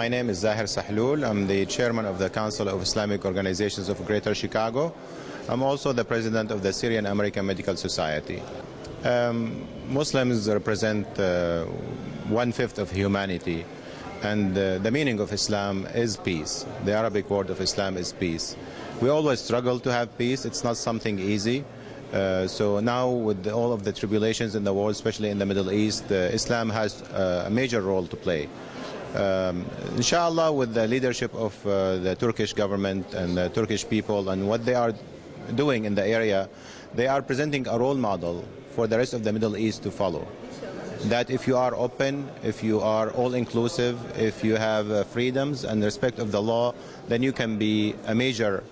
My name is Zahir Sahlul. I'm the chairman of the Council of Islamic Organizations of Greater Chicago. I'm also the president of the Syrian American Medical Society. Muslims represent 1/5 of humanity, and the meaning of Islam is peace. The Arabic word of Islam is peace. We always struggle to have peace. It's not something easy. So now with all of the tribulations in the world, especially in the Middle East, Islam has a major role to play. Inshallah, with the leadership of the Turkish government and the Turkish people and what they are doing in the area, they are presenting a role model for the rest of the Middle East to follow. That if you are open, if you are all-inclusive, if you have freedoms and respect of the law, then you can be a major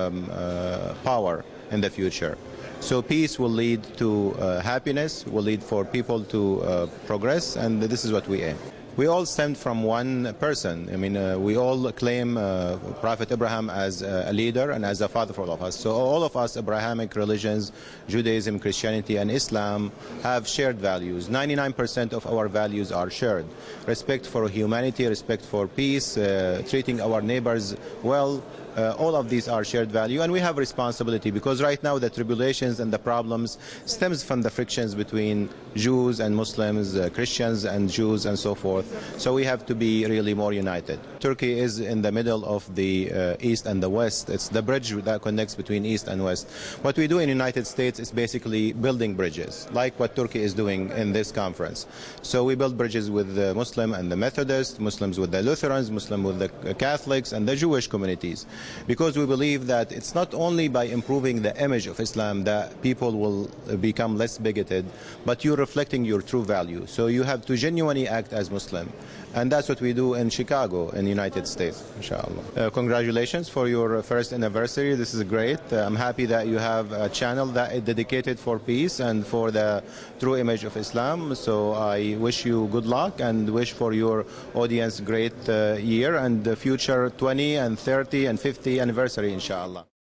power in the future. So peace will lead to happiness, will lead for people to progress, and this is what we aim. We all stem from one person. I mean, we all claim Prophet Abraham as a leader and as a father for all of us. So all of us, Abrahamic religions, Judaism, Christianity, and Islam, have shared values. 99% of our values are shared. Respect for humanity, respect for peace, treating our neighbors well. All of these are shared value, and we have responsibility because right now the tribulations and the problems stems from the frictions between Jews and Muslims, Christians and Jews, and so forth. So we have to be really more united. Turkey is in the middle of the East and the West. It's the bridge that connects between East and West. What we do in the United States is basically building bridges, like what Turkey is doing in this conference. So we build bridges with the Muslim and the Methodist, Muslims with the Lutherans, Muslims with the Catholics, and the Jewish communities. Because we believe that it's not only by improving the image of Islam that people will become less bigoted, but you're reflecting your true value. So you have to genuinely act as Muslim. And that's what we do in Chicago, in the United States, inshallah. Congratulations for your first anniversary. This is great. I'm happy that you have a channel that is dedicated for peace and for the true image of Islam. So I wish you good luck and wish for your audience great year and the future 20 and 30 and 50 anniversary, inshallah.